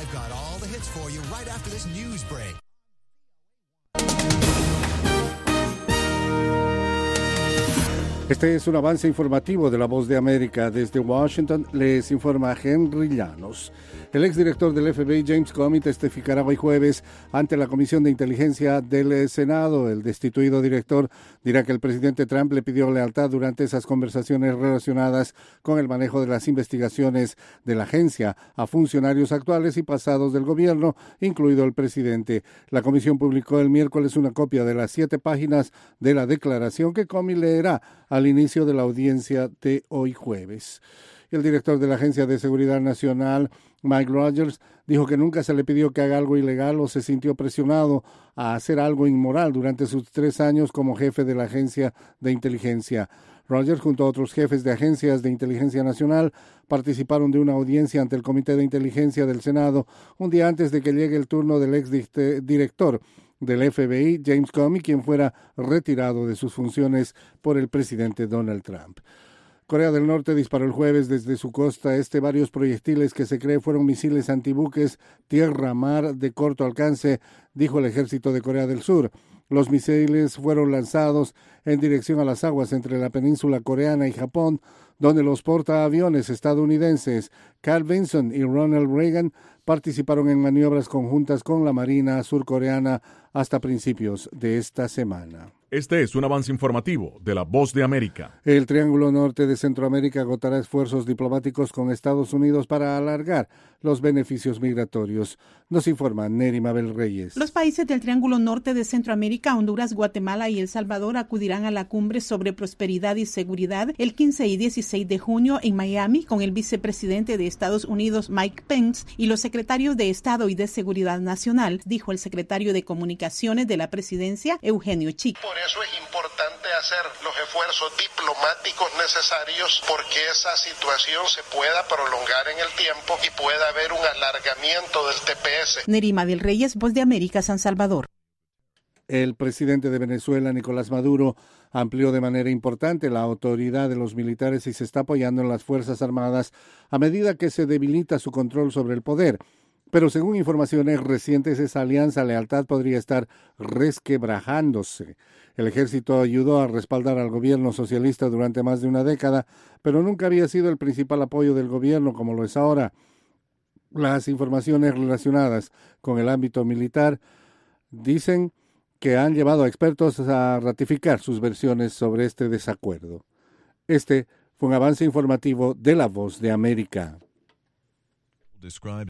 I've got all the hits for you right after this news break. Este es un avance informativo de La Voz de América. Desde Washington les informa Henry Llanos. El exdirector del FBI, James Comey, testificará hoy jueves ante la Comisión de Inteligencia del Senado. El destituido director dirá que el presidente Trump le pidió lealtad durante esas conversaciones relacionadas con el manejo de las investigaciones de la agencia a funcionarios actuales y pasados del gobierno, incluido el presidente. La comisión publicó el miércoles una copia de las 7 páginas de la declaración que Comey leerá al inicio de la audiencia de hoy jueves. El director de la Agencia de Seguridad Nacional, Mike Rogers, dijo que nunca se le pidió que haga algo ilegal o se sintió presionado a hacer algo inmoral durante sus 3 años como jefe de la Agencia de Inteligencia. Rogers, junto a otros jefes de agencias de inteligencia nacional, participaron de una audiencia ante el Comité de Inteligencia del Senado un día antes de que llegue el turno del exdirector del FBI, James Comey, quien fuera retirado de sus funciones por el presidente Donald Trump. Corea del Norte disparó el jueves desde su costa este varios proyectiles que se cree fueron misiles antibuques tierra-mar de corto alcance, dijo el ejército de Corea del Sur. Los misiles fueron lanzados en dirección a las aguas entre la península coreana y Japón, donde los portaaviones estadounidenses Carl Vinson y Ronald Reagan participaron en maniobras conjuntas con la Marina surcoreana hasta principios de esta semana. Este es un avance informativo de La Voz de América. El Triángulo Norte de Centroamérica agotará esfuerzos diplomáticos con Estados Unidos para alargar los beneficios migratorios. Nos informa Neri Mabel Reyes. Los países del Triángulo Norte de Centroamérica, Honduras, Guatemala y El Salvador acudirán a la cumbre sobre prosperidad y seguridad el 15 y 16 de junio en Miami con el vicepresidente de Estados Unidos, Mike Pence, y los secretarios de Estado y de Seguridad Nacional, dijo el secretario de Comunicaciones de la Presidencia, Eugenio Chic. Por eso es importante hacer los esfuerzos diplomáticos necesarios porque esa situación se pueda prolongar en el tiempo y pueda haber un alargamiento del TPS. Nerima del Reyes, Voz de América, San Salvador. El presidente de Venezuela, Nicolás Maduro, amplió de manera importante la autoridad de los militares y se está apoyando en las Fuerzas Armadas a medida que se debilita su control sobre el poder. Pero según informaciones recientes, esa alianza lealtad podría estar resquebrajándose. El ejército ayudó a respaldar al gobierno socialista durante más de una década, pero nunca había sido el principal apoyo del gobierno como lo es ahora. Las informaciones relacionadas con el ámbito militar dicen que han llevado a expertos a ratificar sus versiones sobre este desacuerdo. Este fue un avance informativo de La Voz de América.